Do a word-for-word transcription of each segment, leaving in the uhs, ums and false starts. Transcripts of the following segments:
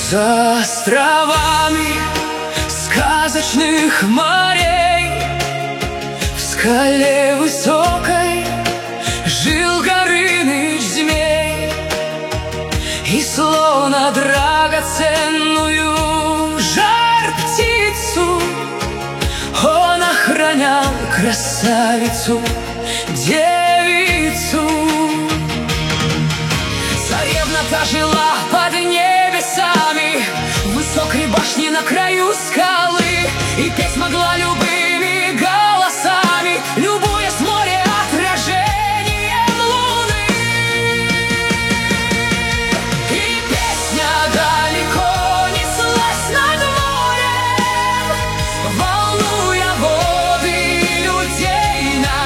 За островами сказочных морей в скале высокой жил Горыныч змей, и словно драгоценную жар-птицу он охранял красавицу, девицу. Царевна-то жила под небесами, в высокой башне на краю скалы, и петь могла любыми голосами, любуясь с моря отражением луны. И песня далеко неслась над морем, волнуя воды людей на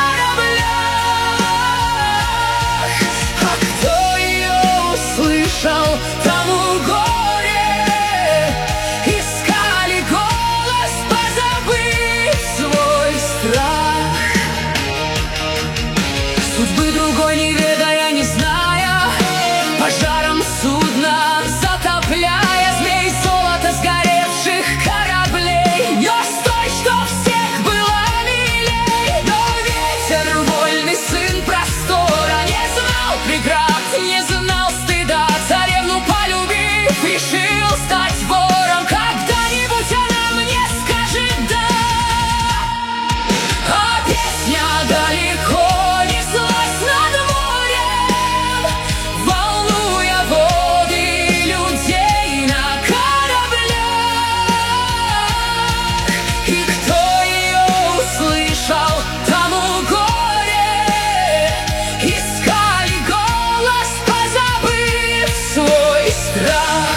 кораблях. А кто ее услышал, тому горе, искали голос, позабыв свой страх. Судьбы другой не ведая, не зная, пожаром судна затопляя, змей золото сгоревших кораблей, нес той, что всех была милей. Но ветер, вольный сын простора, не знал преград, не знал стыда. Царевну полюбив, решил стать вором. Когда-нибудь она мне скажет «да». А песня далеко неслась над морем, волнуя воды людей на кораблях. И кто ее услышал, тому горе, искали голос, позабыв свой страх.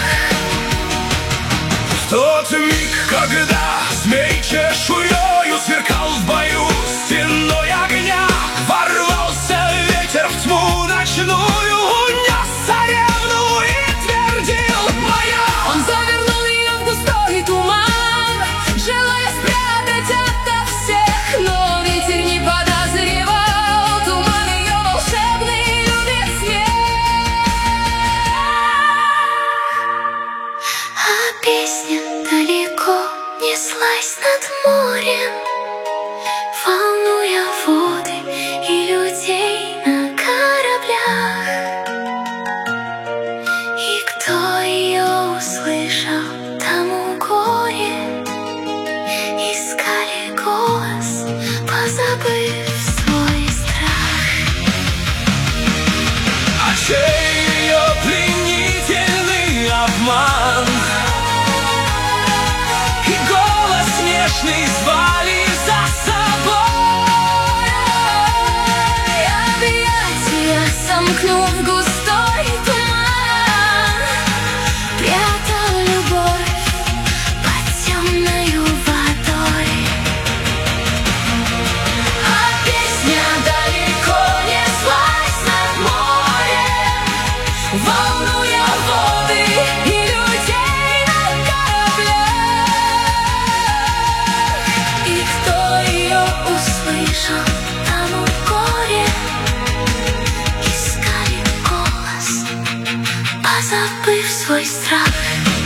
В тот миг, когда змей чешуёю сверкал в бою стеной огня, ворвался ветер в тьму ночную, унес царевну и твердил «моя». Он завернул ее в густой туман, желая спрятать ото всех, но ветер не подозревал, туман ее волшебный любит смех. А песня далеко неслась над морем, волнуя воды и людей на кораблях. И кто ее услышал, тому горе, искали голос, позабыв свой страх. А чей ее пленительный обман и голос нежный звали за собой. Объятия сомкнув густой туман, прятал любовь под темною водой. А песня далеко неслась над морем, волнуя воды и людей на кораблях. И кто ее услышал, тому горе, Искали голос, позабыв свой страх.